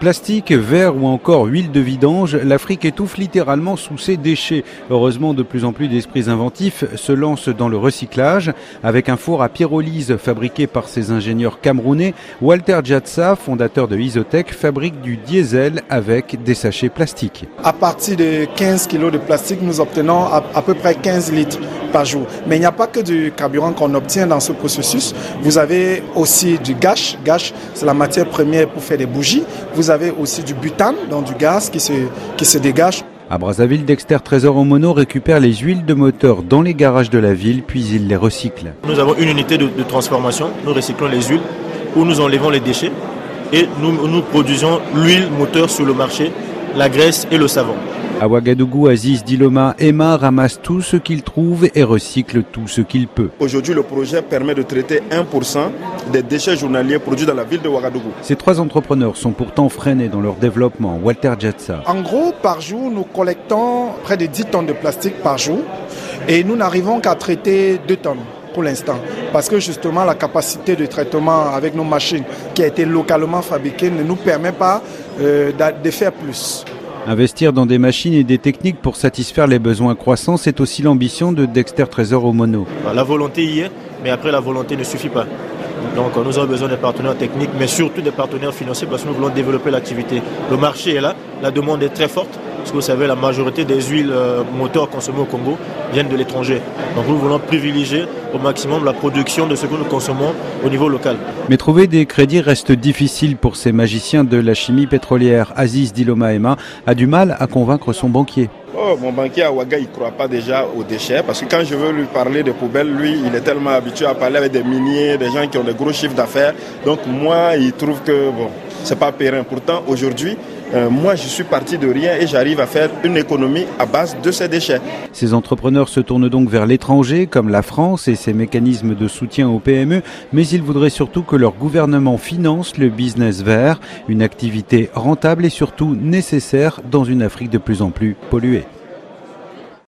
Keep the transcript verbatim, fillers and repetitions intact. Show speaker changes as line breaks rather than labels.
Plastique, verre ou encore huile de vidange, l'Afrique étouffe littéralement sous ses déchets. Heureusement, de plus en plus d'esprits inventifs se lancent dans le recyclage. Avec un four à pyrolyse fabriqué par ses ingénieurs camerounais, Walter Djatsa, fondateur de Isotech, fabrique du diesel avec des sachets plastiques.
À partir de quinze kilos de plastique, nous obtenons à, à peu près quinze litres par jour. Mais il n'y a pas que du carburant qu'on obtient dans ce processus. Vous avez aussi du gâche. Gâche, c'est la matière première pour faire des bougies. Vous avez aussi du butane, donc du gaz qui se, qui se dégage.
À Brazzaville, Dexter Trésor Omono récupère les huiles de moteur dans les garages de la ville, puis il les recycle.
Nous avons une unité de, de transformation. Nous recyclons les huiles où nous enlevons les déchets et nous, nous produisons l'huile moteur sur le marché, la graisse et le savon.
À Ouagadougou, Aziz Diloma Emma ramasse tout ce qu'il trouve et recycle tout ce qu'il peut.
Aujourd'hui, le projet permet de traiter un pour cent des déchets journaliers produits dans la ville de Ouagadougou.
Ces trois entrepreneurs sont pourtant freinés dans leur développement. Walter Djatsa.
En gros, par jour, nous collectons près de dix tonnes de plastique par jour et nous n'arrivons qu'à traiter deux tonnes. Pour l'instant, parce que justement la capacité de traitement avec nos machines qui a été localement fabriquée ne nous permet pas euh, de faire plus.
Investir dans des machines et des techniques pour satisfaire les besoins croissants, c'est aussi l'ambition de Dexter Trésor Omono.
La volonté y est, mais après la volonté ne suffit pas. Donc nous avons besoin des partenaires techniques, mais surtout des partenaires financiers parce que nous voulons développer l'activité. Le marché est là, la demande est très forte. Parce que vous savez, la majorité des huiles euh, moteurs consommées au Congo viennent de l'étranger. Donc nous voulons privilégier au maximum la production de ce que nous consommons au niveau local.
Mais trouver des crédits reste difficile pour ces magiciens de la chimie pétrolière. Aziz Diloma Emma a du mal à convaincre son banquier.
Oh, mon banquier à Ouaga, il ne croit pas déjà aux déchets parce que quand je veux lui parler de poubelles, lui, il est tellement habitué à parler avec des miniers, des gens qui ont des gros chiffres d'affaires. Donc moi, il trouve que bon, c'est pas périn. Pourtant, aujourd'hui, Euh, moi, je suis parti de rien et j'arrive à faire une économie à base de ces déchets.
Ces entrepreneurs se tournent donc vers l'étranger, comme la France et ses mécanismes de soutien aux P M E, mais ils voudraient surtout que leur gouvernement finance le business vert, une activité rentable et surtout nécessaire dans une Afrique de plus en plus polluée.